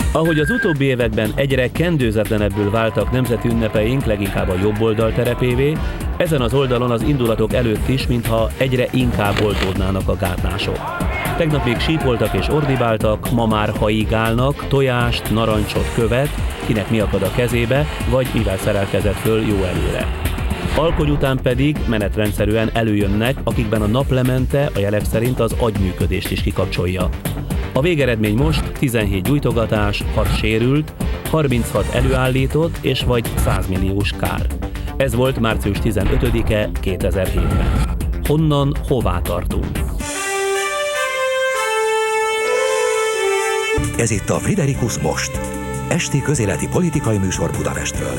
Ahogy az utóbbi években egyre kendőzetlenebbül váltak nemzeti ünnepeink, leginkább a jobb oldal terepévé, ezen az oldalon az indulatok előtt is, mintha egyre inkább oltódnának a gátlások. Tegnap még sípoltak és ordibáltak, ma már haigálnak, tojást, narancsot követ, kinek mi akad a kezébe, vagy mivel szerelkezett föl jó előre. Alkony után pedig menetrendszerűen előjönnek, akikben a naplemente a jelek szerint az agyműködést is kikapcsolja. A végeredmény most 17 gyújtogatás, 6 sérült, 36 előállított és vagy 100 milliós kár. Ez volt március 15-e 2007-ben. Honnan, hová tartunk? Ez itt a Friderikus Most, esti közéleti politikai műsor Budapestről.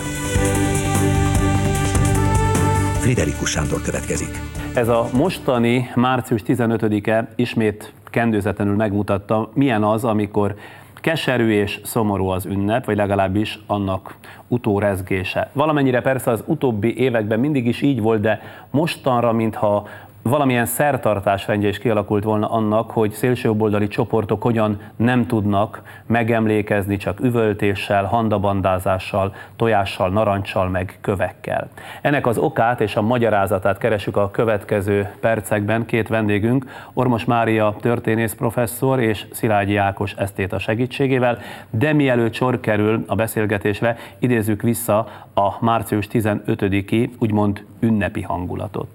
Friderikus Sándor következik. Ez a mostani március 15-e ismét kendőzetlenül megmutatta, milyen az, amikor keserű és szomorú az ünnep, vagy legalábbis annak utórezgése. Valamennyire persze az utóbbi években mindig is így volt, de mostanra, mintha valamilyen szertartásrendje is kialakult volna annak, hogy szélsőjobboldali csoportok hogyan nem tudnak megemlékezni csak üvöltéssel, handabandázással, tojással, narancssal, meg kövekkel. Ennek az okát és a magyarázatát keresünk a következő percekben. Két vendégünk, Ormos Mária történész professzor és Szilágyi Ákos esztéta segítségével, de mielőtt sor kerül a beszélgetésre, idézzük vissza a március 15-i úgymond ünnepi hangulatot.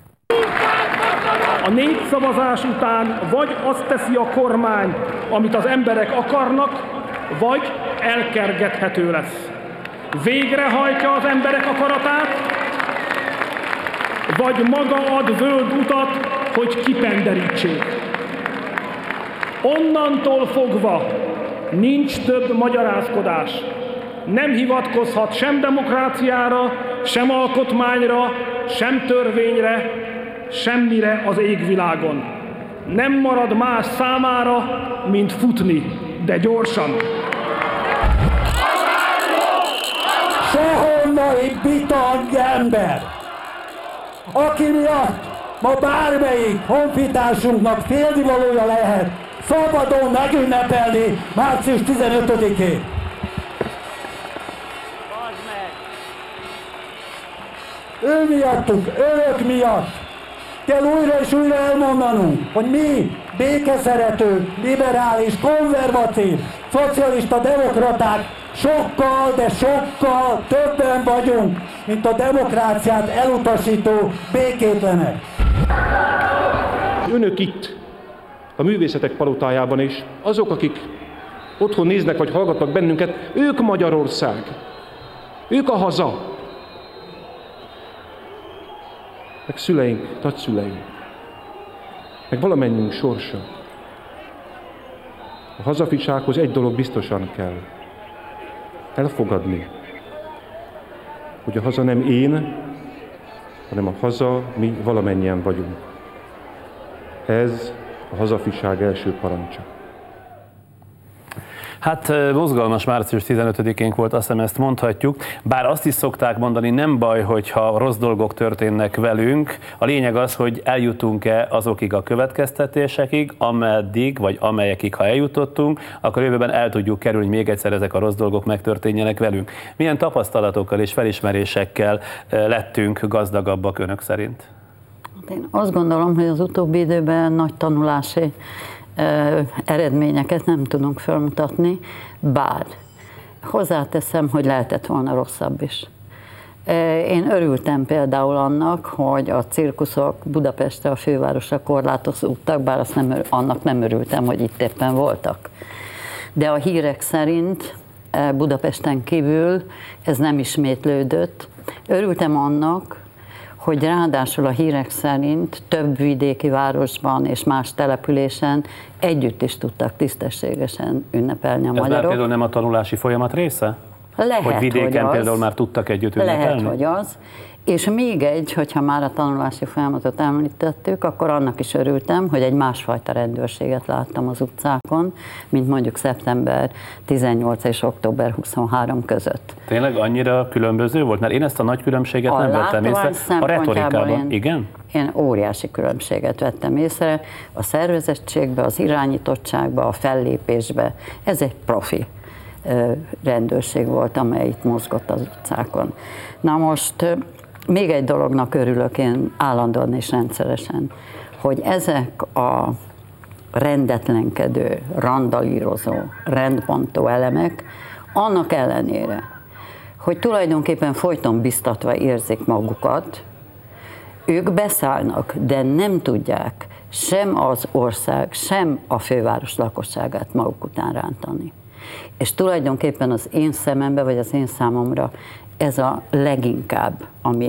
A népszavazás után vagy azt teszi a kormány, amit az emberek akarnak, vagy elkergethető lesz. Végrehajtja az emberek akaratát, vagy maga ad zöld utat, hogy kipenderítsék. Onnantól fogva nincs több magyarázkodás. Nem hivatkozhat sem demokráciára, sem alkotmányra, sem törvényre, semmire az égvilágon. Nem marad más számára, mint futni, de gyorsan. Sehonnani bitang ember, aki miatt ma bármelyik honfitársunknak félnivalója lehet szabadon megünnepelni március 15-én. Ő miattuk, önök miatt kell újra és újra elmondanunk, hogy mi békeszerető, liberális, konzervatív, szocialista demokraták sokkal, de sokkal többen vagyunk, mint a demokráciát elutasító békétlenek. Önök itt, a Művészetek Palotájában is, azok, akik otthon néznek vagy hallgatnak bennünket, ők Magyarország, ők a haza. Meg szüleink, nagyszüleink, meg valamennyünk sorsa. A hazafisághoz egy dolog biztosan kell. Elfogadni, hogy a haza nem én, hanem a haza mi valamennyien vagyunk. Ez a hazafiság első parancsa. Hát mozgalmas március 15-én volt, azt hiszem, ezt mondhatjuk, bár azt is szokták mondani, nem baj, hogyha rossz dolgok történnek velünk, a lényeg az, hogy eljutunk-e azokig a következtetésekig, ameddig, vagy amelyekig, ha eljutottunk, akkor jövőben el tudjuk kerülni, hogy még egyszer ezek a rossz dolgok megtörténjenek velünk. Milyen tapasztalatokkal és felismerésekkel lettünk gazdagabbak önök szerint? Én azt gondolom, hogy az utóbbi időben nagy tanulási eredményeket nem tudunk felmutatni, bár hozzáteszem, hogy lehetett volna rosszabb is. Én örültem például annak, hogy a cirkuszok Budapestre, a fővárosra korlátozódtak, bár annak nem örültem, hogy itt éppen voltak. De a hírek szerint Budapesten kívül ez nem ismétlődött. Örültem annak, hogy ráadásul a hírek szerint több vidéki városban és más településen együtt is tudtak tisztességesen ünnepelni a magyarok. Ez például nem a tanulási folyamat része? Lehet, hogy vidéken hogy például már tudtak együtt ünnepelni? Lehet, hogy az. És még egy, hogyha már a tanulási folyamatot említettük, akkor annak is örültem, hogy egy másfajta rendőrséget láttam az utcákon, mint mondjuk szeptember 18 és október 23 között. Tényleg annyira különböző volt? Mert én ezt a nagy különbséget nem vettem észre. A retorikában, igen? Én óriási különbséget vettem észre a szervezettségbe, az irányítottságba, a fellépésbe. Ez egy profi. rendőrség volt, amely itt mozgott az utcákon. Na most még egy dolognak örülök én állandóan és rendszeresen, hogy ezek a rendetlenkedő, randalírozó, rendbontó elemek annak ellenére, hogy tulajdonképpen folyton biztatva érzik magukat, ők beszállnak, de nem tudják sem az ország, sem a főváros lakosságát maguk után rántani. És tulajdonképpen az én szemembe, vagy az én számomra ez a leginkább,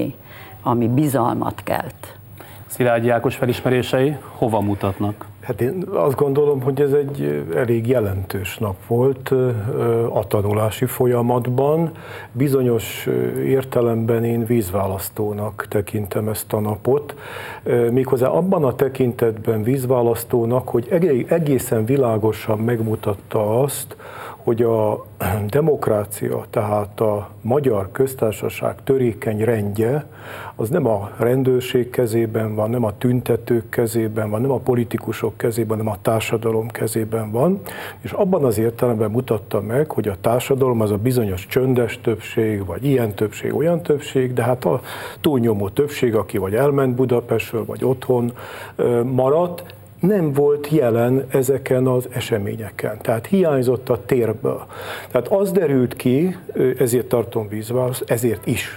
ami bizalmat kelt. Szilágyi Ákos felismerései hova mutatnak? Hát én azt gondolom, hogy ez egy elég jelentős nap volt a tanulási folyamatban. Bizonyos értelemben én vízválasztónak tekintem ezt a napot. Méghozzá abban a tekintetben vízválasztónak, hogy egészen világosan megmutatta azt, hogy a demokrácia, tehát a Magyar Köztársaság törékeny rendje, az nem a rendőrség kezében van, nem a tüntetők kezében van, nem a politikusok kezében, hanem a társadalom kezében van, és abban az értelemben mutatta meg, hogy a társadalom az a bizonyos csöndes többség, vagy ilyen többség, olyan többség, de hát a túlnyomó többség, aki vagy elment Budapestről, vagy otthon maradt, nem volt jelen ezeken az eseményeken. Tehát hiányzott a térből. Tehát az derült ki, ezért tartom vízválaszt, ezért is,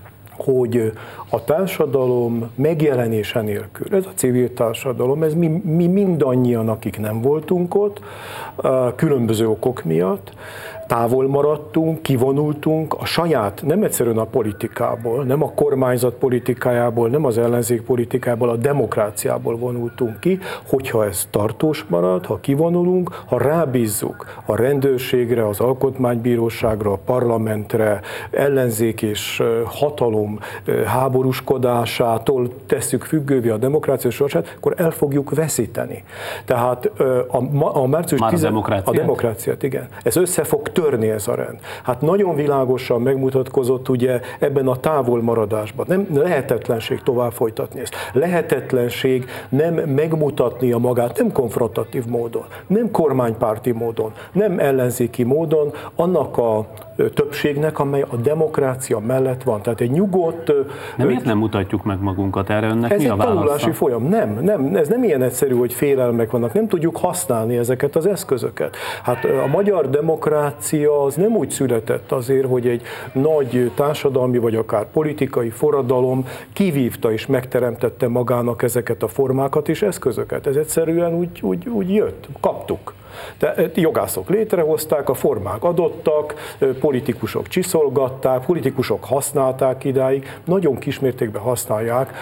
hogy a társadalom megjelenése nélkül, ez a civil társadalom, ez mi mindannyian, akik nem voltunk ott, különböző okok miatt, távol maradtunk, kivonultunk a saját, nem egyszerűen a politikából, nem a kormányzat politikájából, nem az ellenzék politikájából, a demokráciából vonultunk ki, hogyha ez tartós marad, ha kivonulunk, ha rábízzuk a rendőrségre, az alkotmánybíróságra, a parlamentre, ellenzék és hatalom háborúskodásától tesszük függővé a demokrácia sorsát, akkor el fogjuk veszíteni. Tehát a március 10. A demokráciát, igen. Ez össze fog törni ez a rend. Hát nagyon világosan megmutatkozott ugye ebben a távolmaradásban. Nem lehetetlenség tovább folytatni ezt. Lehetetlenség nem megmutatnia magát, nem konfrontatív módon, nem kormánypárti módon, nem ellenzéki módon, annak a többségnek, amely a demokrácia mellett van. Tehát egy nyugodt... De miért nem mutatjuk meg magunkat erre? Önnek ez mi a egy válasza? tanulási folyam. Nem, ez nem ilyen egyszerű, hogy félelmek vannak. Nem tudjuk használni ezeket az eszközöket. Hát a magyar demokrácia az nem úgy született azért, hogy egy nagy társadalmi vagy akár politikai forradalom kivívta és megteremtette magának ezeket a formákat és eszközöket. Ez egyszerűen úgy jött, kaptuk. De jogászok létrehozták, a formák adottak, politikusok csiszolgatták, politikusok használták idáig, nagyon kismértékben használják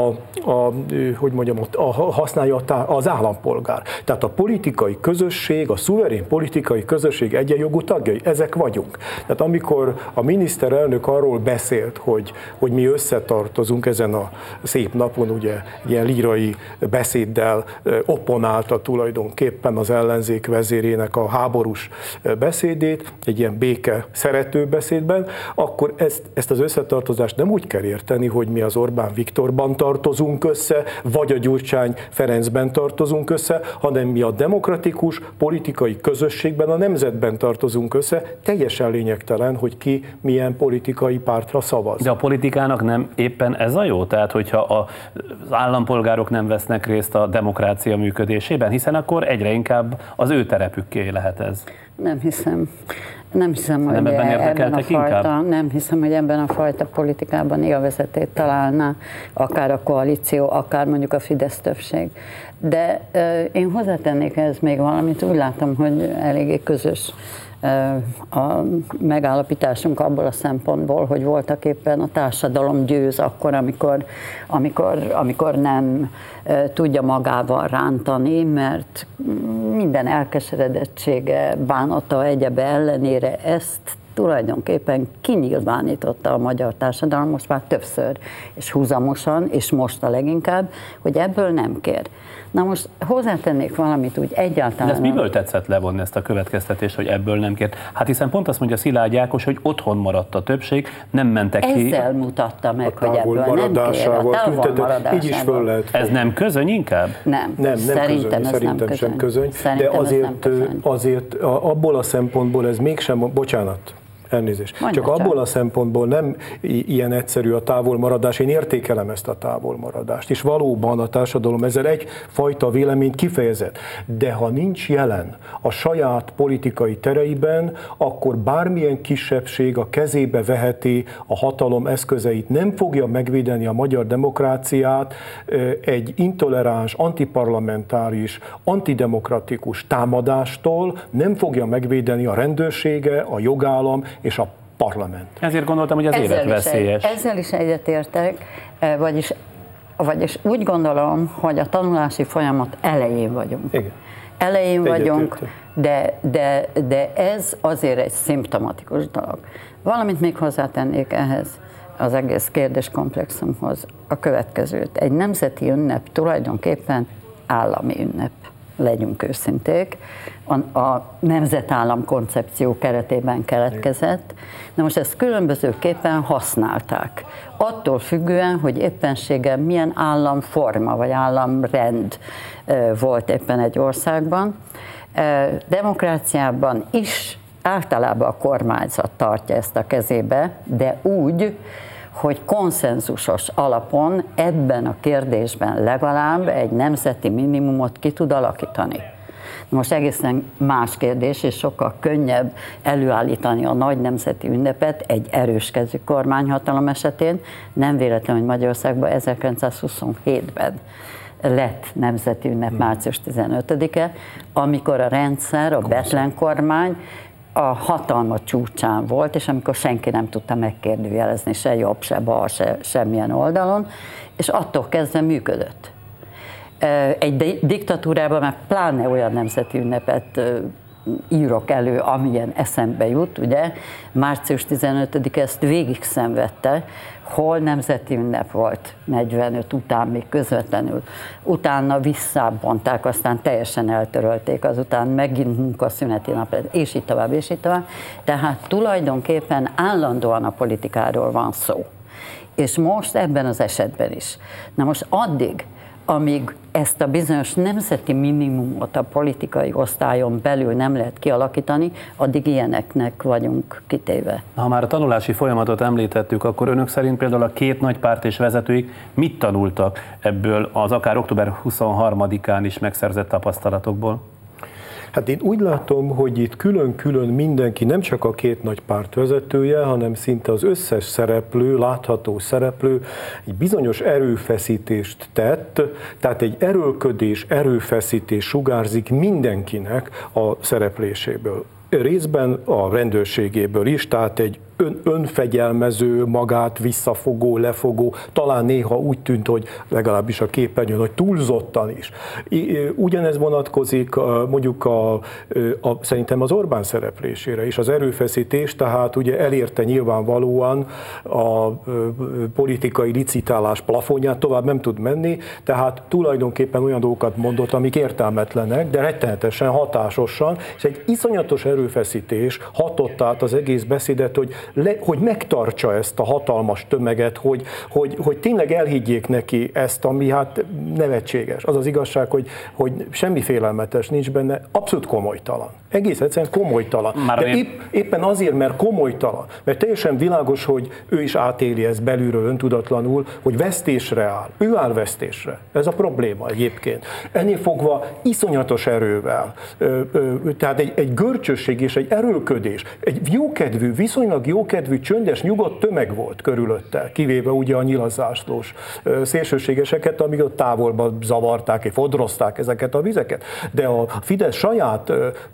használja az állampolgár. Tehát a politikai közösség, a szuverén politikai közösség egyenjogú tagjai, ezek vagyunk. Tehát amikor a miniszterelnök arról beszélt, hogy mi összetartozunk ezen a szép napon, ugye ilyen lírai beszéddel opponálta tulajdonképpen az ellenzék vezérének a háborús beszédét, egy ilyen béke szerető beszédben, akkor ezt az összetartozást nem úgy kell érteni, hogy mi az Orbán Viktorban tartozunk össze, vagy a Gyurcsány Ferencben tartozunk össze, hanem mi a demokratikus politikai közösségben, a nemzetben tartozunk össze, teljesen lényegtelen, hogy ki milyen politikai pártra szavaz. De a politikának nem éppen ez a jó? Tehát, hogyha az állampolgárok nem vesznek részt a demokrácia működésében, hiszen akkor egyre inkább az ő terepükké lehet ez. Nem hiszem. Nem hiszem, hogy ebben a fajta politikában élvezetét találná akár a koalíció, akár mondjuk a Fidesz többség. De én hozzátennék ehhez még valamit, úgy látom, hogy eléggé közös a megállapításunk abból a szempontból, hogy voltak éppen a társadalom győz akkor, amikor nem tudja magával rántani, mert minden elkeseredettsége, bánata, egyebe ellenére ezt tulajdonképpen kinyilvánította a magyar társadalom most már többször, és húzamosan, és most a leginkább, hogy ebből nem kér. Na most hozzátennék valamit úgy egyáltalán... De ezt miből tetszett levonni ezt a következtetést, hogy ebből nem kért? Hát hiszen pont azt mondja Szilágy Ákos, hogy otthon maradt a többség, nem mentek ki. Ezzel mutatta meg, hogy ebből nem kér. A távolmaradásával. Így is föl lehet. Ez nem közöny inkább? Nem szerintem sem közöny. De azért abból a szempontból ez mégsem, bocsánat, elnézést. Csak abból a szempontból nem ilyen egyszerű a távolmaradás, én értékelem ezt a távolmaradást, és valóban a társadalom ezzel egyfajta véleményt kifejezett. De ha nincs jelen a saját politikai tereiben, akkor bármilyen kisebbség a kezébe veheti a hatalom eszközeit, nem fogja megvédeni a magyar demokráciát egy intoleráns, antiparlamentáris, antidemokratikus támadástól, nem fogja megvédeni a rendőrsége, a jogállam és a parlament. Ezért gondoltam, hogy az életveszélyes. Ezzel is egyetértek, vagyis úgy gondolom, hogy a tanulási folyamat elején vagyunk. Igen. Elején vagyunk, de ez azért egy szimptomatikus dolog. Valamit még hozzátennék ehhez az egész kérdéskomplexumhoz a következőt. Egy nemzeti ünnep tulajdonképpen állami ünnep. Legyünk őszinték, a nemzetállam koncepció keretében keletkezett. Na most ezt különbözőképpen használták. Attól függően, hogy éppenséggel milyen államforma vagy államrend volt éppen egy országban. Demokráciában is általában a kormányzat tartja ezt a kezébe, de úgy, hogy konszenzusos alapon ebben a kérdésben legalább egy nemzeti minimumot ki tud alakítani. Most egészen más kérdés, és sokkal könnyebb előállítani a nagy nemzeti ünnepet egy erőskező kormányhatalom esetén. Nem véletlen, hogy Magyarországban 1927-ben lett nemzeti ünnep március 15-e, amikor a rendszer, a Bethlen kormány a hatalma csúcsán volt, és amikor senki nem tudta megkérdőjelezni se jobb, se bal, se semmilyen oldalon, és attól kezdve működött. Egy diktatúrában már pláne olyan nemzeti ünnepet írok elő, amilyen eszembe jut, ugye, március 15 ezt végig szenvedte, hol nemzeti ünnep volt 45 után, még közvetlenül. Utána visszabonták, aztán teljesen eltörölték, azután megint munkaszüneti nap, és így tovább, és így tovább. Tehát tulajdonképpen állandóan a politikáról van szó. És most ebben az esetben is. Na most addig, amíg ezt a bizonyos nemzeti minimumot a politikai osztályon belül nem lehet kialakítani, addig ilyeneknek vagyunk kitéve. Ha már a tanulási folyamatot említettük, akkor önök szerint például a két nagy párt és vezetőik mit tanultak ebből az akár október 23-án is megszerzett tapasztalatokból? Hát én úgy látom, hogy itt külön-külön mindenki, nem csak a két nagy párt vezetője, hanem szinte az összes szereplő, látható szereplő egy bizonyos erőfeszítést tett, tehát egy erőlködés, erőfeszítés sugárzik mindenkinek a szerepléséből. Részben a rendőrségéből is, tehát egy önfegyelmező, magát visszafogó, lefogó, talán néha úgy tűnt, hogy legalábbis a képernyőn, hogy túlzottan is. Ugyanez vonatkozik mondjuk szerintem az Orbán szereplésére is, az erőfeszítés, tehát ugye elérte nyilvánvalóan a politikai licitálás plafonját, tovább nem tud menni, tehát tulajdonképpen olyan dolgokat mondott, amik értelmetlenek, de rettenetesen hatásosan, és egy iszonyatos erőfeszítés hatott át az egész beszédet, hogy megtartsa ezt a hatalmas tömeget, hogy tényleg elhiggyék neki ezt, ami hát nevetséges. Az az igazság, hogy semmi félelmetes nincs benne, abszolút komolytalan. Egész egyszerűen komolytalan. De éppen azért, mert komolytalan, mert teljesen világos, hogy ő is átéli ezt belülről öntudatlanul, hogy vesztésre áll. Ő áll vesztésre. Ez a probléma egyébként. Ennél fogva iszonyatos erővel, tehát egy görcsösség és egy erőlködés, egy jókedvű, viszonylag jókedvű, csöndes, nyugodt tömeg volt körülötte, kivéve ugye a nyilazáslós szélsőségeseket, amik ott távolban zavarták, és fodrozták ezeket a vizeket. De a Fidesz saját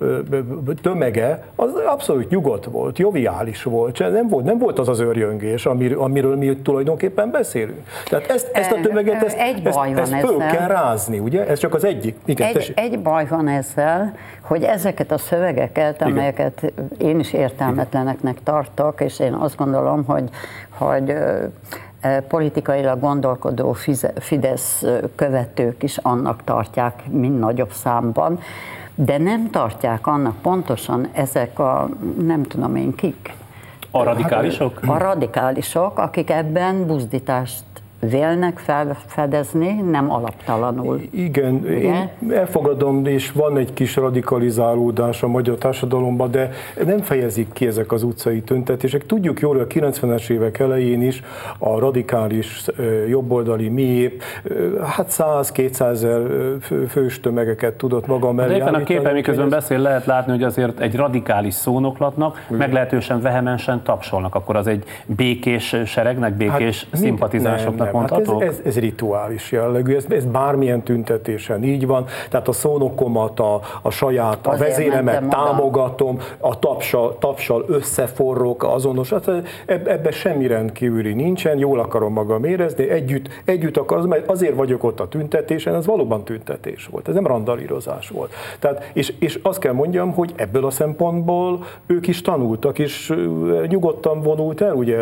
tömege az abszolút nyugodt volt, joviális volt, nem volt az az őrjöngés, amiről mi tulajdonképpen beszélünk. Tehát ezt a tömeget, ezt föl kell rázni, ugye? Ez csak az egyik. Igen, egy baj van ezzel, hogy ezeket a szövegeket, amelyeket én is értelmetleneknek tartok, és én azt gondolom, hogy politikailag gondolkodó Fidesz követők is annak tartják, mind nagyobb számban, de nem tartják annak pontosan ezek a nem tudom én kik. A radikálisok? A radikálisok, akik ebben buzdítást vélnek felfedezni, nem alaptalanul. Igen, én elfogadom, és van egy kis radikalizálódás a magyar társadalomban, de nem fejezik ki ezek az utcai tüntetések. Tudjuk jól, hogy a 90-es évek elején is a radikális jobboldali miép, hát 100-200 fős tömegeket tudott maga mellé állítani. De éppen a képen, miközben beszél, lehet látni, hogy azért egy radikális szónoklatnak meglehetősen vehemensen tapsolnak. Akkor az egy békés seregnek, békés szimpatizánsoknak mondható? Hát ez rituális jellegű, ez bármilyen tüntetésen így van, tehát a szónokomat, a saját, a vezéremet támogatom, a tapsal összeforrok, azonos, hát ebben semmi rendkívüli nincsen, jól akarom magam érezni, együtt akarok, mert azért vagyok ott a tüntetésen, ez valóban tüntetés volt, ez nem randalírozás volt. Tehát, és azt kell mondjam, hogy ebből a szempontból ők is tanultak, és nyugodtan vonult el ugye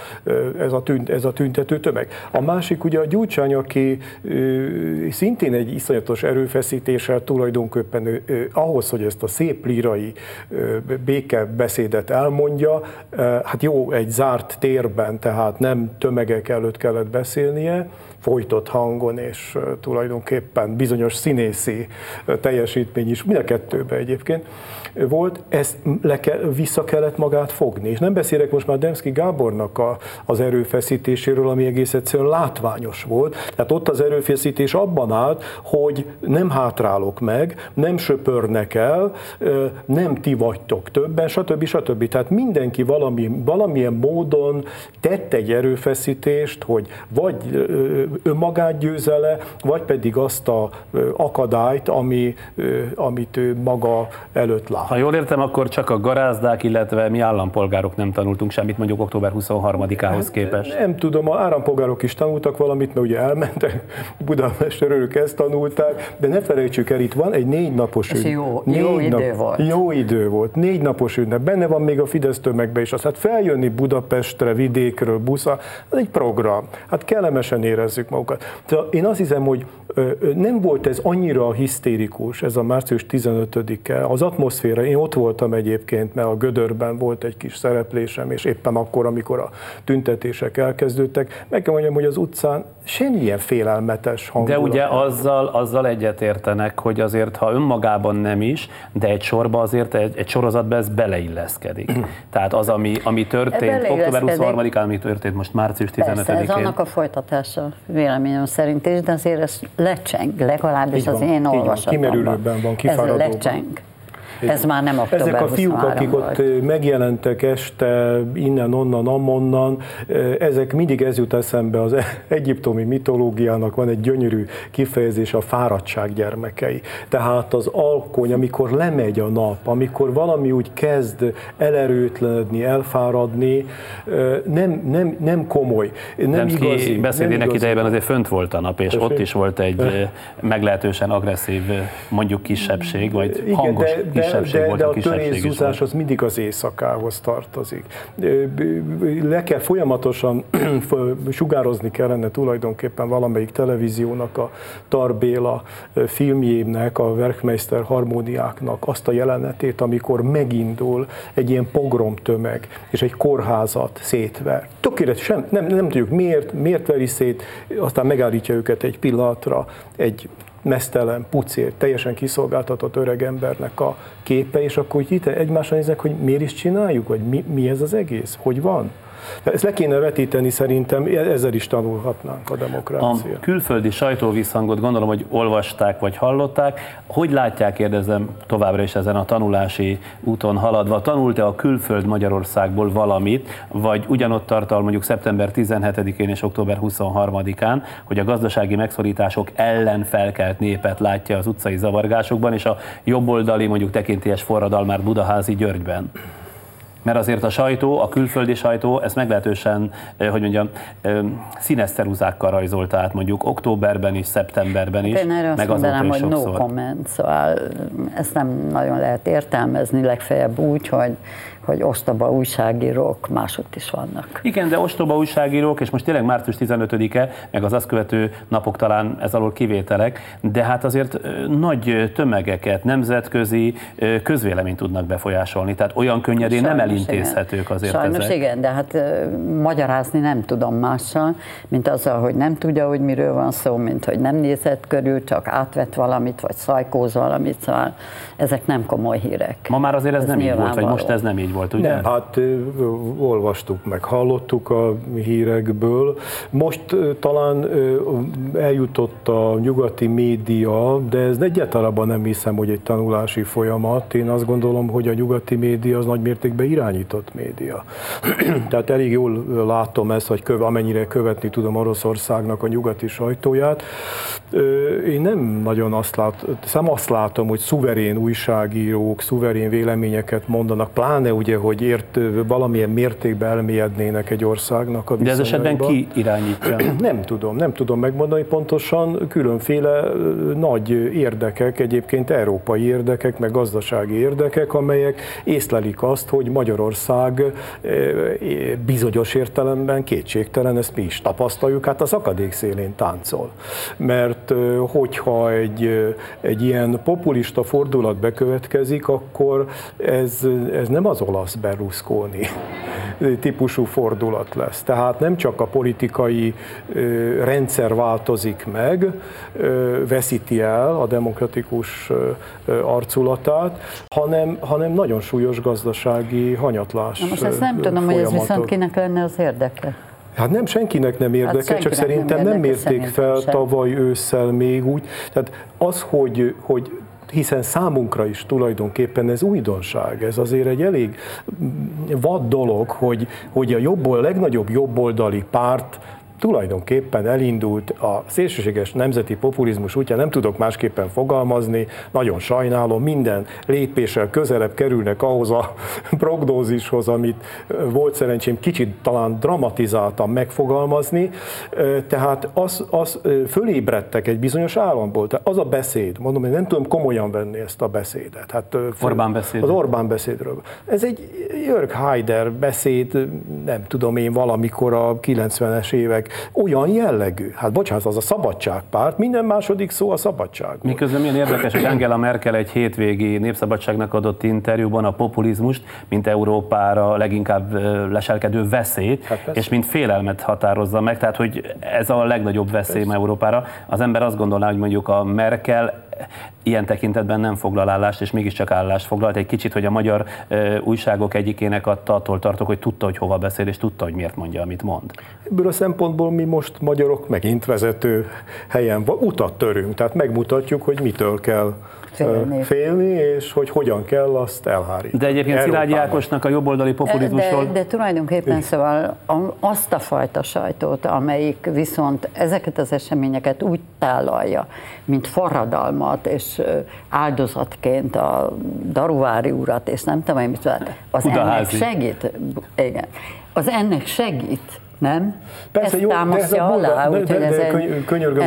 ez a tüntető tömeg. A másik ugye a Gyurcsány, aki szintén egy iszonyatos erőfeszítéssel tulajdonképpen ahhoz, hogy ezt a szép lírai békebeszédet elmondja, hát jó, egy zárt térben, tehát nem tömegek előtt kellett beszélnie, folytott hangon, és tulajdonképpen bizonyos színészi teljesítmény is, mind a kettőben egyébként volt, ezt vissza kellett magát fogni. És nem beszélek most már Demszky Gábornak az erőfeszítéséről, ami egész egyszerűen látványos volt. Tehát ott az erőfeszítés abban állt, hogy nem hátrálok meg, nem söpörnek el, nem ti vagytok többen, stb. Tehát mindenki valamilyen módon tett egy erőfeszítést, hogy vagy önmagát győzze le, vagy pedig azt a akadályt, amit ő maga előtt lát. Ha jól értem, akkor csak a garázdák, illetve mi állampolgárok nem tanultunk semmit, mondjuk október 23-ához képest. Nem tudom, az állampolgárok is tanultak valamit, mert ugye elmentek Budapestre, ők ezt tanulták, de ne felejtsük el, itt van egy 4 napos ünnep. Jó idő volt. 4 napos ünnep. Benne van még a Fidesz tömegbe is. Hát feljönni Budapestre, vidékről, buszra, ez egy program. Hát kellemesen érezzük magukat. De én azt hiszem, hogy nem volt ez annyira hisztérikus, ez a március 15-e. Az atmoszféra, én ott voltam egyébként, mert a Gödörben volt egy kis szereplésem, és éppen akkor, amikor a tüntetések elkezdődtek, meg kell mondjam, hogy az utcán semmilyen félelmetes hangulat. De ugye azzal egyetértenek, hogy azért, ha önmagában nem is, de egy sorba azért, egy sorozatban ez beleilleszkedik. Tehát az, ami történt, október 23-án, ami történt most március 15-én. Persze, ez annak a folytatása véleményem szerint is, de azért ez lecseng, legalábbis az én olvasatomban. Kimerülőben van, kifáradóban. Ez lecseng. Ez már nem október 23 Ezek a fiúk, akik ott megjelentek este innen, onnan, amonnan, ezek mindig ez jut eszembe, az egyiptomi mitológiának van egy gyönyörű kifejezés, a fáradtság gyermekei. Tehát az alkony, amikor lemegy a nap, amikor valami úgy kezd elerőtlenedni, elfáradni, nem komoly, nem igazi. Beszédének idejében azért fönt volt a nap, és ott is volt egy meglehetősen agresszív, mondjuk kisebbség, vagy hangos kisebbség. De a törészúzás az mindig az éjszakához tartozik. Le kell folyamatosan sugározni kellene tulajdonképpen valamelyik televíziónak, a Tar Béla filmjének, a Werkmeister harmóniáknak azt a jelenetét, amikor megindul egy ilyen pogromtömeg, és egy kórházat szétver. Tökéletes, nem tudjuk miért veri szét, aztán megállítja őket egy pillanatra, egy meztelen, pucér, teljesen kiszolgáltatott öreg embernek a képe, és akkor itt egymásra néznek, hogy miért is csináljuk, vagy mi ez az egész, hogy van. Ezt le kéne vetíteni, szerintem ezzel is tanulhatnánk a demokráciát. A külföldi sajtóvízhangot gondolom, hogy olvasták vagy hallották. Hogy látják, kérdezem továbbra is ezen a tanulási úton haladva, tanult-e a külföld Magyarországból valamit, vagy ugyanott tart, mondjuk szeptember 17-én és október 23-án, hogy a gazdasági megszorítások ellen felkelt népet látja az utcai zavargásokban, és a jobboldali, mondjuk tekintélyes forradalmár Budaházi Györgyben? Mert azért a sajtó, a külföldi sajtó ezt meglehetősen, hogy mondjam, színes ceruzákkal rajzolta át mondjuk októberben is, szeptemberben is, én erre meg azt mondanám, hogy sokszor. no comment, szóval ezt nem nagyon lehet értelmezni, legfeljebb úgy, hogy ostoba újságírók másutt is vannak. Igen, de ostoba újságírók, és most tényleg március 15-e, meg az azt követő napok talán ez alól kivételek, de hát azért nagy tömegeket, nemzetközi közvéleményt tudnak befolyásolni, tehát olyan könnyedén nem elintézhetők azért Sajnos ezek. igen, de hát magyarázni nem tudom mással, mint azzal, hogy nem tudja, hogy miről van szó, mint hogy nem nézett körül, csak átvett valamit, vagy szajkóz valamit, szóval ezek nem komoly hírek. Ma már azért ez nem így volt, vagy most ez nem így volt, ugye? Nem, hát olvastuk meg, hallottuk a hírekből. Most talán eljutott a nyugati média, de ez egyáltalán nem hiszem, hogy egy tanulási folyamat. Én azt gondolom, hogy a nyugati média az nagy mértékben irányított média. Tehát elég jól látom ezt, hogy amennyire követni tudom Oroszországnak a nyugati sajtóját. Én nem nagyon azt látom, hogy szuverén újságírók, szuverén véleményeket mondanak, pláne ugye, hogy valamilyen mértékben elmélyednének egy országnak a viszonyaiba. De ez esetben ki irányítja? Nem tudom megmondani pontosan, különféle nagy érdekek, egyébként európai érdekek, meg gazdasági érdekek, amelyek észlelik azt, hogy Magyarország bizonyos értelemben kétségtelen, ezt mi is tapasztaljuk, hát az akadék szélén táncol. Mert hogyha egy ilyen populista fordulat bekövetkezik, akkor ez nem az olasz Berlusconi típusú fordulat lesz. Tehát nem csak a politikai rendszer változik meg, veszíti el a demokratikus arculatát, hanem nagyon súlyos gazdasági hanyatlás. Na most ezt nem tudom, hogy ez viszont kinek lenne az érdeke. Hát nem, senkinek nem érdeke, csak szerintem nem mérték fel tavaly ősszel még úgy. Tehát az, hogy hiszen számunkra is tulajdonképpen ez újdonság, ez azért egy elég vad dolog, hogy a legnagyobb jobboldali párt tulajdonképpen elindult a szélsőséges nemzeti populizmus útján, nem tudok másképpen fogalmazni, nagyon sajnálom, minden lépéssel közelebb kerülnek ahhoz a prognózishoz, amit volt szerencsém kicsit talán dramatizáltan megfogalmazni, tehát az fölébredtek egy bizonyos államból. Tehát az a beszéd, mondom, hogy nem tudom komolyan venni ezt a beszédet. Hát, Orbán beszéd. Az Orbán beszédről. Ez egy Jörg Haider beszéd, nem tudom én, valamikor a 90-es évek, olyan jellegű. Hát bocsánat, az a szabadságpárt, minden második szó a szabadság. Miközben milyen érdekes, hogy Angela Merkel egy hétvégi Népszabadságnak adott interjúban a populizmust, mint Európára leginkább leselkedő veszélyt, és mint félelmet határozza meg, tehát hogy ez a legnagyobb veszély Európára. Az ember azt gondolná, hogy mondjuk a Merkel ilyen tekintetben nem foglal állást, és mégiscsak állást foglalt. Egy kicsit, hogy a magyar újságok egyikének attól tartok, hogy tudta, hogy hova beszél, és tudta, hogy miért mondja, amit mond. Ebből a szempontból mi most magyarok megint vezető helyen utat törünk, tehát megmutatjuk, hogy mitől kell félni, és hogy hogyan kell azt elhárítani. De egyébként Szilágyi Ákosnak a jobboldali populizmusról... De tulajdonképpen szóval azt a fajta sajtót, amelyik viszont ezeket az eseményeket úgy tálalja, mint forradalmat, és áldozatként a Daruvári urat, és nem tudom, mit az ennek segít. Igen. Az ennek segít. Nem? Persze, ezt jó, támasztja alá, könyörgöm,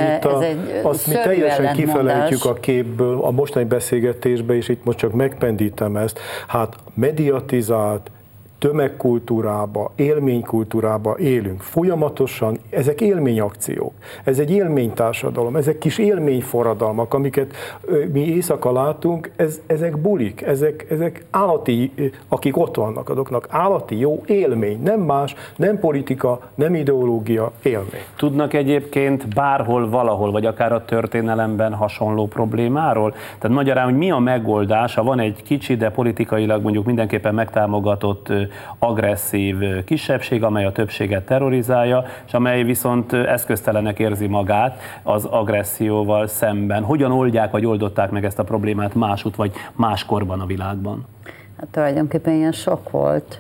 azt mi teljesen kifelejtjük a képből, a mostani beszélgetésben, és itt most csak megpendítem ezt, hát mediatizált, tömegkultúrába, élménykultúrába élünk. Folyamatosan ezek élményakciók, ez egy élménytársadalom, ezek kis élményforradalmak, amiket mi éjszaka látunk, ezek bulik, ezek állati, akik ott vannak, azoknak állati jó élmény, nem más, nem politika, nem ideológia, élmény. Tudnak egyébként bárhol, valahol, vagy akár a történelemben hasonló problémáról? Tehát magyarán, hogy mi a megoldás, ha van egy kicsi, de politikailag mondjuk mindenképpen megtámogatott agresszív kisebbség, amely a többséget terrorizálja, és amely viszont eszköztelenek érzi magát az agresszióval szemben. Hogyan oldják, vagy oldották meg ezt a problémát másút, vagy máskorban a világban? Hát tulajdonképpen ilyen sok volt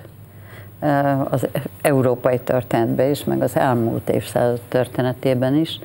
az európai történetben is, meg az elmúlt évszázad történetében is.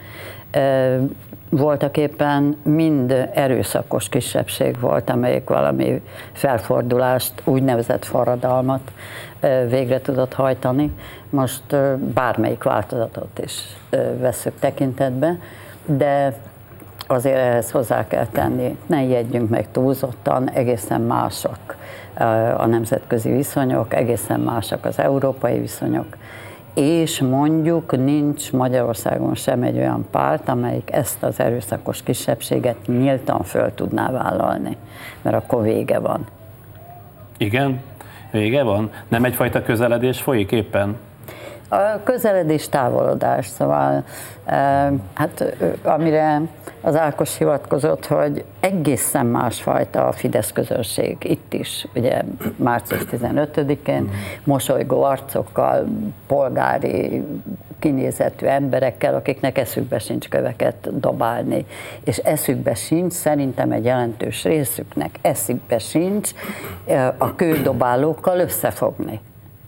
Voltak éppen mind erőszakos kisebbség volt, amelyik valami felfordulást, úgynevezett forradalmat végre tudott hajtani. Most bármelyik változatot is vesszük tekintetbe, de azért ehhez hozzá kell tenni, ne ijedjünk meg túlzottan, egészen mások a nemzetközi viszonyok, egészen mások az európai viszonyok, és mondjuk nincs Magyarországon sem egy olyan párt, amelyik ezt az erőszakos kisebbséget nyíltan föl tudná vállalni, mert akkor vége van. Igen? Vége van? Nem egyfajta közeledés folyik éppen? A közeledés, távolodás, szóval hát amire az Ákos hivatkozott, hogy egészen másfajta a Fidesz közönség itt is, ugye március 15-én mosolygó arcokkal, polgári kinézetű emberekkel, akiknek eszükbe sincs köveket dobálni, és eszükbe sincs, szerintem egy jelentős részüknek eszükbe sincs a kődobálókkal összefogni.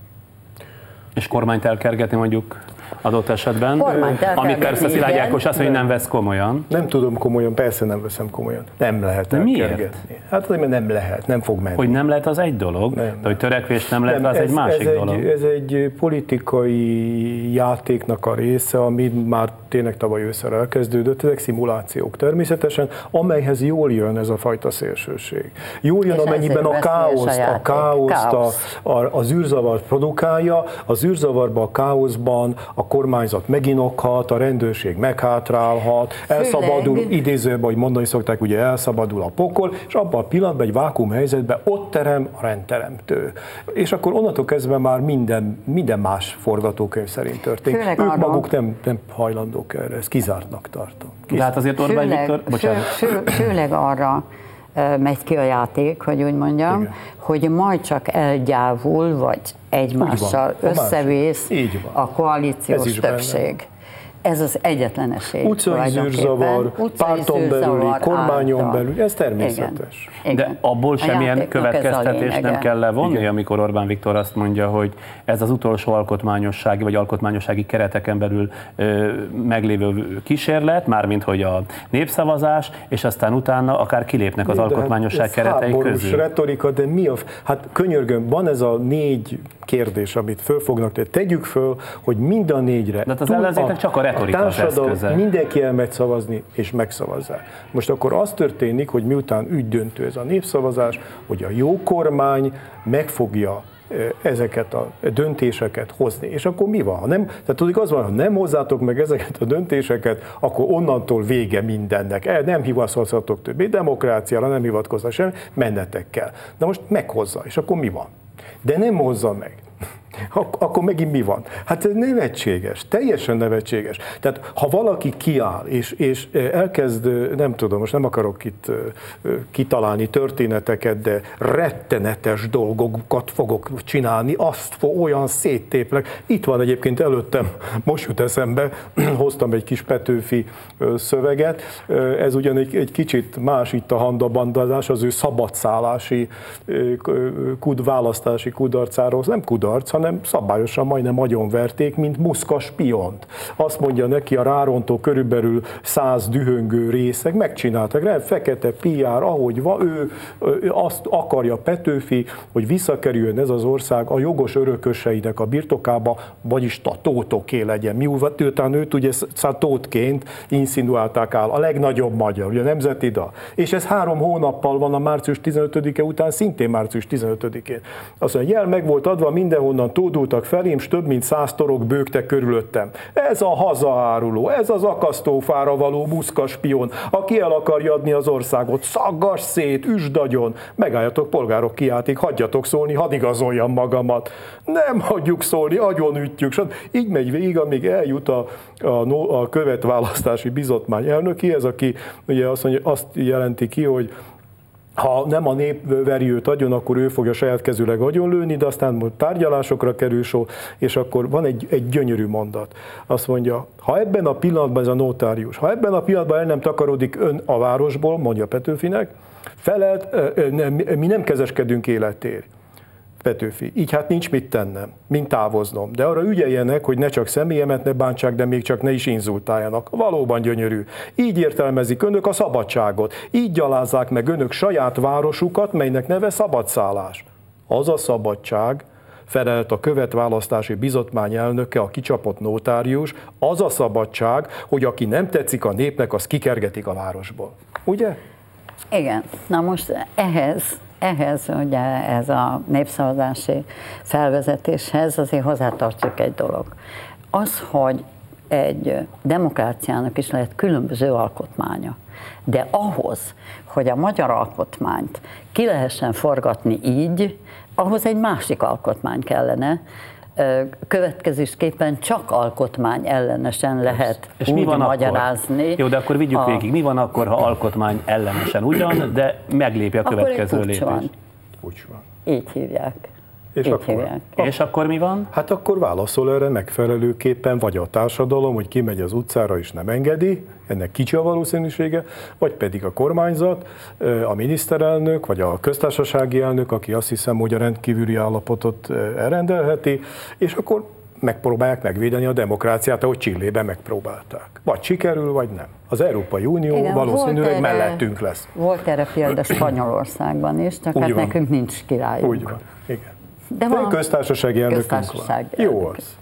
És kormányt elkergetni mondjuk adott esetben, amit persze Szilágyi Ákos azt mondja, hogy nem vesz komolyan. Nem tudom komolyan, persze nem veszem komolyan. Nem lehet elkergetni. Hát azért, mert nem lehet, nem fog menni. Hogy nem lehet, az egy dolog, de hogy törekvés nem lehet, az egy másik dolog. Ez egy politikai játéknak a része, ami már tényleg tavaly ősszel elkezdődött, ezek szimulációk természetesen, amelyhez jól jön ez a fajta szélsőség. Jól jön, amennyiben a káoszt, az űrzavart produkálja, az űrzavarban, a káoszban a kormányzat meginokhat, a rendőrség meghátrálhat, elszabadul, idézőben, hogy mondani szokták, ugye elszabadul a pokol, és abban a pillanatban egy vákuum helyzetben ott terem a rendteremtő. És akkor onnantól kezdve már minden más forgatókönyv szerint történik. Főleg ők maguk nem hajlandók erre, ezt kizártnak tartom. De hát azért Orbán Viktor, bocsánat. Főleg arra megy ki a játék, hogy úgy mondjam, igen, hogy majd csak elgyávul, vagy egymással összevész a koalíciós többség. Ez az egyetlen esély. Utcai zűrzavar, párton belüli, kormányon belül, ez természetes. Igen. De abból semmilyen következtetést nem kell levonni, igen, amikor Orbán Viktor azt mondja, hogy ez az utolsó alkotmányossági vagy alkotmányossági kereteken belül meglévő kísérlet, mármint hogy a népszavazás, és aztán utána akár kilépnek az alkotmányosság keretei közül. Retorika, de mi a... Hát könyörgöm, van ez a 4 kérdés, amit föl fognak tenni. Tegyük föl, hogy mind a 4-re... De az ellenzéknek csak a retorika az eszköze. Mindenki elmegy szavazni, és megszavazzák. Most akkor az történik, hogy miután ügydöntő ez a népszavazás, hogy a jó kormány meg fogja ezeket a döntéseket hozni. És akkor mi van? Tehát tudjuk, az van, ha nem hozzátok meg ezeket a döntéseket, akkor onnantól vége mindennek. Nem hivatkozhatok többé demokráciára, nem hivatkozhatok sem, mennetek kell. De most meghozza, és akkor mi van? De nem hozza meg. Akkor megint mi van? Hát ez nevetséges, teljesen nevetséges. Tehát ha valaki kiáll, és elkezd, nem tudom, most nem akarok itt kitalálni történeteket, de rettenetes dolgokat fogok csinálni, olyan széttéplek. Itt van egyébként előttem, most jut eszembe, hoztam egy kis Petőfi szöveget, ez ugyan egy kicsit más itt a handabandázás, az ő szabadszállási választási kudarcáról, nem kudarc, hanem szabályosan majdnem agyonverték, mint Muszka spiont. Azt mondja neki a rárontó körülbelül 100 dühöngő részeg, megcsináltak, fekete PR, ahogy van, ő azt akarja Petőfi, hogy visszakerüljön ez az ország a jogos örököseinek a birtokába, vagyis a tótoké legyen. Miután őt ugye tótként insinuálták a legnagyobb magyar, ugye a nemzeti dal. És ez 3 hónappal van a március 15-e után, szintén március 15-én. Azt mondja, jel meg volt adva, mindenhonnan tódultak felém, s több mint 100 torok bőgtek körülöttem. Ez a hazaáruló, ez az akasztófára való Muszka spion, aki el akarja adni az országot, szaggass szét, üsd agyon, megálljatok, polgárok, kiáltik, hagyjatok szólni, hadd igazoljam magamat. Nem hagyjuk szólni, agyonütjük, így megy végig, amíg eljut a követválasztási bizottmány elnökéhez, aki ugye azt jelenti ki, hogy ha nem a nép veri őt agyon, akkor ő fogja saját kezűleg agyonlőni, de aztán tárgyalásokra kerül sor, és akkor van egy gyönyörű mondat. Azt mondja, ha ebben a pillanatban, ez a notárius, ha ebben a pillanatban el nem takarodik ön a városból, mondja Petőfinek, mi nem kezeskedünk életért. Petőfi, így hát nincs mit tennem, mint távoznom, de arra ügyeljenek, hogy ne csak személyemet ne bántsák, de még csak ne is inzultáljanak. Valóban gyönyörű. Így értelmezik önök a szabadságot, így gyalázzák meg önök saját városukat, melynek neve szabadszállás. Az a szabadság, felelt a követválasztási bizottmány elnöke, a kicsapott notárius, az a szabadság, hogy aki nem tetszik a népnek, az kikergetik a városból. Ugye? Igen. Na most ehhez ugye ez a népszavazási felvezetéshez azért hozzátartozik egy dolog. Az, hogy egy demokráciának is lehet különböző alkotmánya, de ahhoz, hogy a magyar alkotmányt ki lehessen forgatni így, ahhoz egy másik alkotmány kellene, következésképpen csak alkotmány ellenesen lehet és úgy mi van magyarázni. Akkor? Jó, de akkor vigyük végig. Mi van akkor, ha alkotmány ellenesen ugyan, de meglépi a következő lépést? Úgy van. Így hívják. És így akkor? hívják. És akkor mi van? Hát akkor válaszol erre megfelelőképpen, vagy a társadalom, hogy kimegy az utcára és nem engedi, ennek kicsi a valószínűsége, vagy pedig a kormányzat, a miniszterelnök, vagy a köztársasági elnök, aki azt hiszem, hogy a rendkívüli állapotot elrendelheti, és akkor megpróbálják megvédeni a demokráciát, ahogy Chilében megpróbálták. Vagy sikerül, vagy nem. Az Európai Unió igen, valószínűleg mellettünk lesz. Volt erre példa Spanyolországban is, csak hát nekünk nincs királyunk. Úgy van, igen. De van köztársasági elnökünk van. Köztársasági Jó elnök. az.